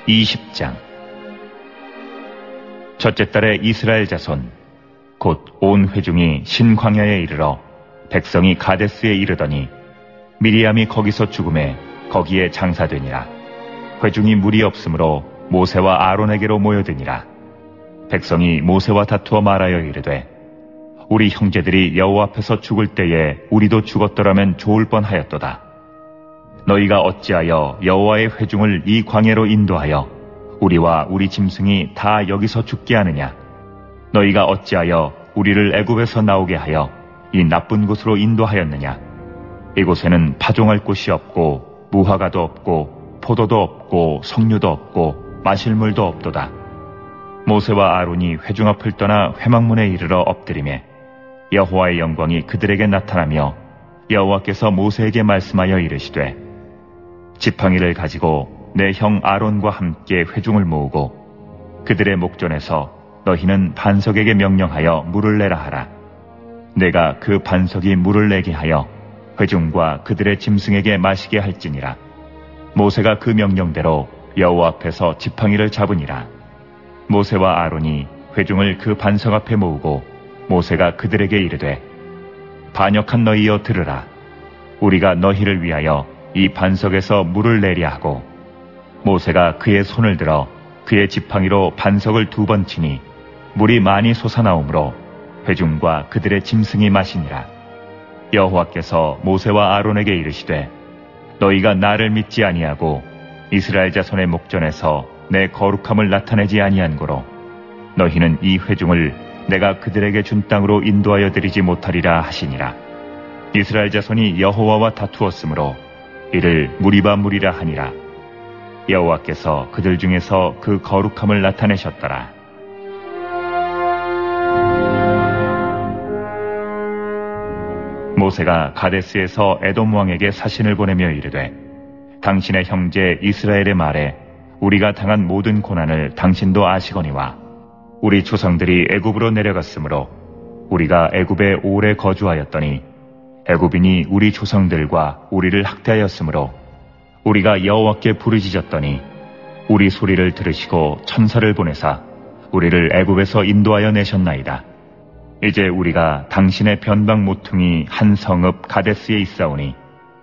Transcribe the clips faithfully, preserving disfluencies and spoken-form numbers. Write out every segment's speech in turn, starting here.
이십 장. 첫째 달에 이스라엘 자손 곧 온 회중이 신광야에 이르러 백성이 가데스에 이르더니 미리암이 거기서 죽음에 거기에 장사되니라. 회중이 물이 없으므로 모세와 아론에게로 모여드니라. 백성이 모세와 다투어 말하여 이르되 우리 형제들이 여호와 앞에서 죽을 때에 우리도 죽었더라면 좋을 뻔하였도다. 너희가 어찌하여 여호와의 회중을 이 광야로 인도하여 우리와 우리 짐승이 다 여기서 죽게 하느냐? 너희가 어찌하여 우리를 애굽에서 나오게 하여 이 나쁜 곳으로 인도하였느냐? 이곳에는 파종할 곳이 없고 무화과도 없고 포도도 없고 석류도 없고 마실 물도 없도다. 모세와 아론이 회중 앞을 떠나 회막문에 이르러 엎드리매 여호와의 영광이 그들에게 나타나며 여호와께서 모세에게 말씀하여 이르시되 지팡이를 가지고 내 형 아론과 함께 회중을 모으고 그들의 목전에서 너희는 반석에게 명령하여 물을 내라 하라. 내가 그 반석이 물을 내게 하여 회중과 그들의 짐승에게 마시게 할지니라. 모세가 그 명령대로 여호와 앞에서 지팡이를 잡으니라. 모세와 아론이 회중을 그 반석 앞에 모으고 모세가 그들에게 이르되 반역한 너희여 들으라. 우리가 너희를 위하여 이 반석에서 물을 내려 하고 모세가 그의 손을 들어 그의 지팡이로 반석을 두 번 치니 물이 많이 솟아나오므로 회중과 그들의 짐승이 마시니라. 여호와께서 모세와 아론에게 이르시되 너희가 나를 믿지 아니하고 이스라엘 자손의 목전에서 내 거룩함을 나타내지 아니한 고로 너희는 이 회중을 내가 그들에게 준 땅으로 인도하여 드리지 못하리라 하시니라. 이스라엘 자손이 여호와와 다투었으므로 이를 무리바 무리라 하니라. 여호와께서 그들 중에서 그 거룩함을 나타내셨더라. 모세가 가데스에서 에돔 왕에게 사신을 보내며 이르되 당신의 형제 이스라엘의 말에 우리가 당한 모든 고난을 당신도 아시거니와 우리 조상들이 애굽으로 내려갔으므로 우리가 애굽에 오래 거주하였더니 애굽인이 우리 조상들과 우리를 학대하였으므로 우리가 여호와께 부르짖었더니 우리 소리를 들으시고 천사를 보내사 우리를 애굽에서 인도하여 내셨나이다. 이제 우리가 당신의 변방 모퉁이 한 성읍 가데스에 있사오니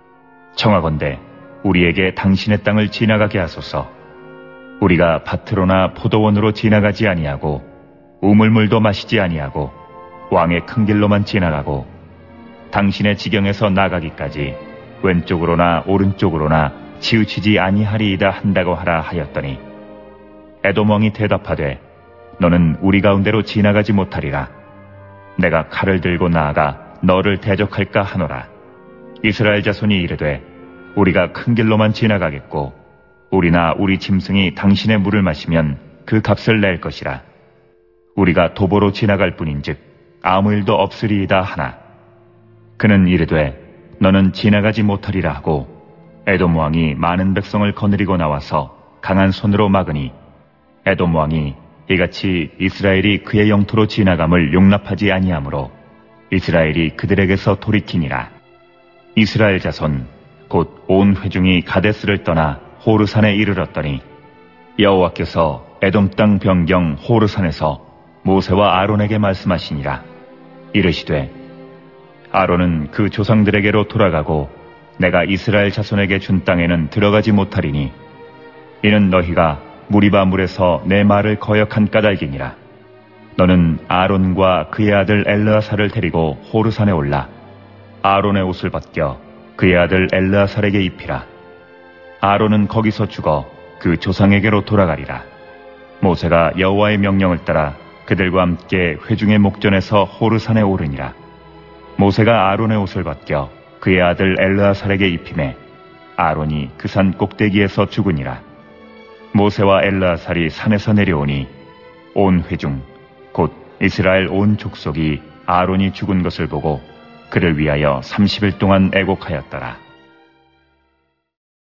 청하건대 우리에게 당신의 땅을 지나가게 하소서. 우리가 밭으로나 포도원으로 지나가지 아니하고 우물물도 마시지 아니하고 왕의 큰 길로만 지나가고 당신의 지경에서 나가기까지 왼쪽으로나 오른쪽으로나 치우치지 아니하리이다 한다고 하라 하였더니 에돔 왕이 대답하되 너는 우리 가운데로 지나가지 못하리라. 내가 칼을 들고 나아가 너를 대적할까 하노라. 이스라엘 자손이 이르되 우리가 큰 길로만 지나가겠고 우리나 우리 짐승이 당신의 물을 마시면 그 값을 낼 것이라. 우리가 도보로 지나갈 뿐인즉 아무 일도 없으리이다 하나. 그는 이르되 너는 지나가지 못하리라 하고 에돔 왕이 많은 백성을 거느리고 나와서 강한 손으로 막으니 에돔 왕이 이같이 이스라엘이 그의 영토로 지나감을 용납하지 아니하므로 이스라엘이 그들에게서 돌이키니라. 이스라엘 자손 곧 온 회중이 가데스를 떠나 호르산에 이르렀더니 여호와께서 에돔 땅 변경 호르산에서 모세와 아론에게 말씀하시니라. 이르시되 아론은 그 조상들에게로 돌아가고 내가 이스라엘 자손에게 준 땅에는 들어가지 못하리니 이는 너희가 무리바 물에서 내 말을 거역한 까닭이니라. 너는 아론과 그의 아들 엘르아살을 데리고 호르산에 올라 아론의 옷을 벗겨 그의 아들 엘르아살에게 입히라. 아론은 거기서 죽어 그 조상에게로 돌아가리라. 모세가 여호와의 명령을 따라 그들과 함께 회중의 목전에서 호르산에 오르니라. 모세가 아론의 옷을 벗겨 그의 아들 엘르아살에게 입히매 아론이 그 산 꼭대기에서 죽으니라. 모세와 엘르아살이 산에서 내려오니 온 회중 곧 이스라엘 온 족속이 아론이 죽은 것을 보고 그를 위하여 삼십 일 동안 애곡하였더라.